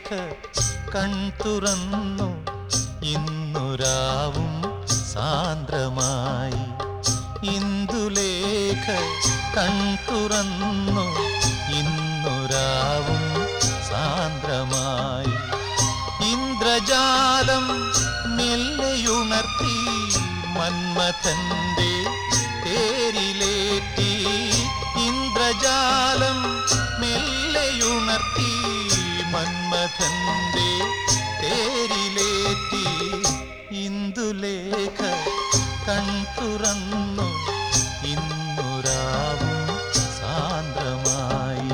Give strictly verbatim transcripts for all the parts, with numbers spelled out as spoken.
ഇന്ദുലേഖ കൺതുറന്നു ഇന്നുരാവും സാന്ദ്രമായി. ഇന്ദുലേഖ കൺതുറന്നു ഇന്നുരാവും സാന്ദ്രമായി. ഇന്ദ്രജാലം മെല്ലെയുണർത്തി മന്മഥന്റെ തേരിലേറ്റി. ഇന്ദ്രജാലം മെല്ലെയുണർത്തി മന്മഥന്റെ തേരിലേറ്റി. ഇന്ദുലേഖ കൺതുറന്നു ഇന്നുരാവും സാന്ദ്രമായി.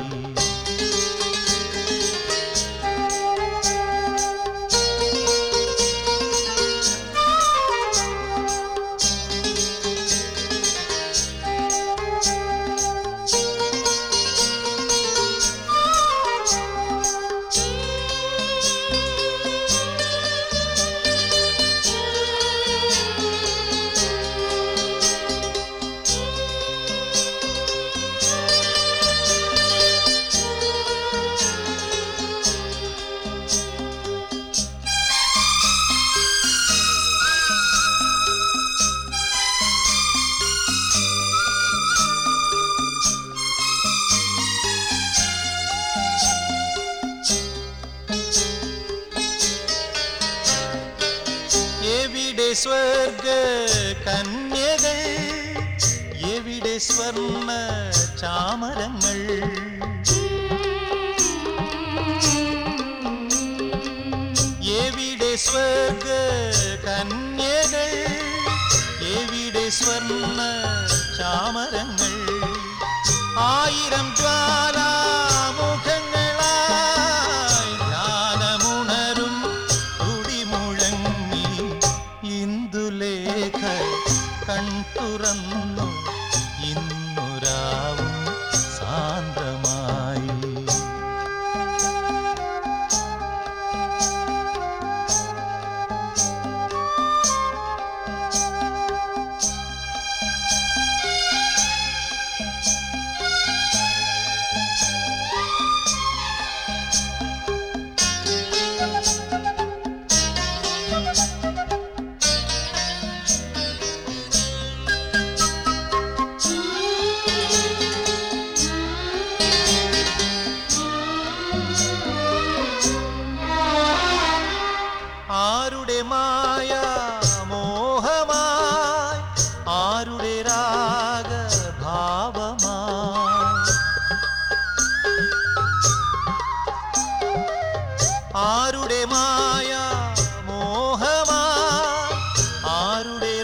എവിടെ സ്വർഗ കന്യകൾ, എവിടെ സ്വർണ്ണ ചാമരങ്ങൾ. എവിടെ സ്വർഗ കന്യകൾ, എവിടെ സ്വർണ്ണ ചാമരങ്ങൾ. ആയിരം ജ്വാലാമുഖങ്ങളായി ജ്ഞാനമുണരും തുടിമുഴങ്ങി. ഇന്ദുലേഖ കൺതുറന്നു ഇന്നുരാവും സാന്ദ്രമായി. ആരുടെ മായ മോഹമായി, ആരുടെ രാഗഭാവമായി. ആരുടെ മായ മോഹമായി, ആരുടെ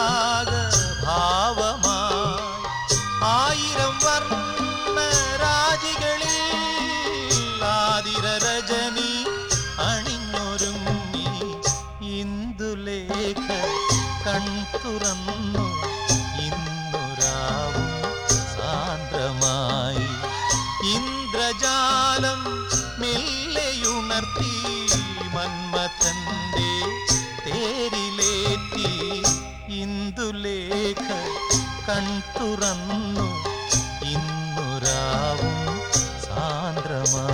രാഗഭാവമായി. ആയിരം വർണ്ണരാജികളിൽ ആതിര രജനി അണിഞ്ഞൊരുങ്ങി. ഇന്ദുലേഖ കൺതുറന്നു ഇന്നുരാവും സാന്ദ്രമായി. ഇന്ദ്രജാലം മെല്ലെയുണർത്തി മന്മഥന്റെ തേരിലേറ്റി. ഇന്ദുലേഖ കൺതുറന്നു ഇന്നുരാവും സാന്ദ്രമായി.